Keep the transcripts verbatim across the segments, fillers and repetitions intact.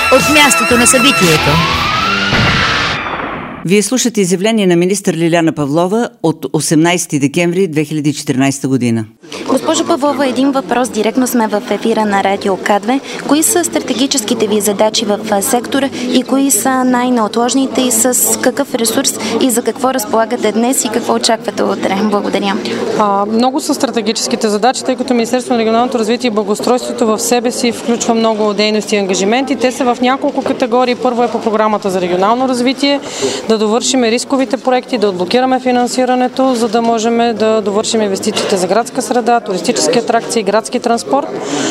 от мястото на събитието. Вие слушате изявление на министър Лиляна Павлова от осемнайсети декември две хиляди и четиринайсета година. Госпожо Павлова, един въпрос. Директно сме в ефира на Радио К две. Кои са стратегическите ви задачи в сектора и кои са най-неотложните и с какъв ресурс и за какво разполагате днес и какво очаквате утре? Благодаря. А, много са стратегическите задачи, тъй като Министерството на регионалното развитие и благоустройството в себе си включва много дейности и ангажименти. Те са в няколко категории. Първо е по програмата за регионално развитие, да довършим рисковите проекти, да отблокираме финансирането, за да можем да довършим инвестициите за градска среда, туристически атракции, градски транспорт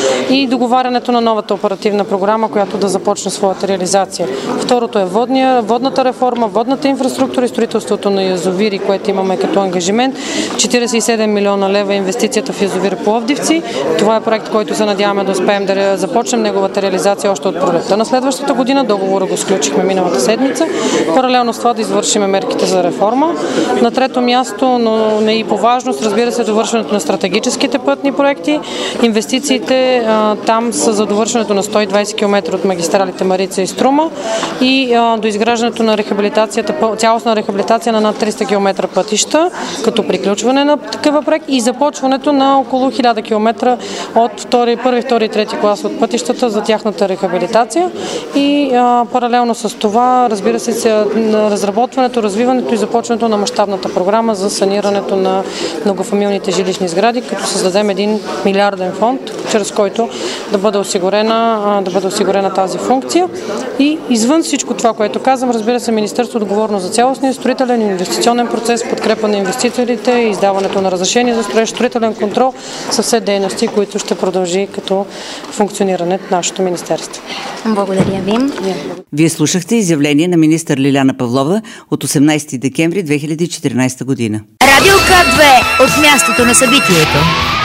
и договарянето на новата оперативна програма, която да започне своята реализация. Второто е водния, водната реформа, водната инфраструктура и строителството на язовири, което имаме като ангажимент. четирийсет и седем милиона лева инвестицията в язовир Пловдивци. Това е проект, който се надяваме да успеем да започнем неговата реализация още от пролетта на следващата година. Договора го сключихме миналата седмица. Паралелно с това да извършим мерките за реформа. На трето място, но не и по важност, разбира се, довършването на стратегическите пътни проекти. Инвестициите а, там са за довършването на сто и двайсет километра от магистралите Марица и Струма и а, до изграждането на рехабилитацията, цялостна рехабилитация на над триста километра пътища, като приключване на такива проект и започването на около хиляда километра от втори, първи, втори и трети клас от пътищата за тяхната рехабилитация. И а, паралелно с това, разбира се, се разработването, развиването и започването на мащабната програма за санирането на многофамилните жилищни сгради, като създадем един милиарден фонд, чрез който да бъде осигурена, да бъде осигурена тази функция. И извън всичко това, което казвам, разбира се, Министерството е отговорно за цялостния строителен и инвестиционен процес, подкрепа на инвеститорите, издаването на разрешение за строеж, строителен контрол са все дейности, които ще продължи като функциониране на нашето министерство. Благодаря ви. Вие слушахте изявление на министър Лиляна Павлова от осемнайсети декември две хиляди и четиринайсета година. Радио К две от мястото на събитието.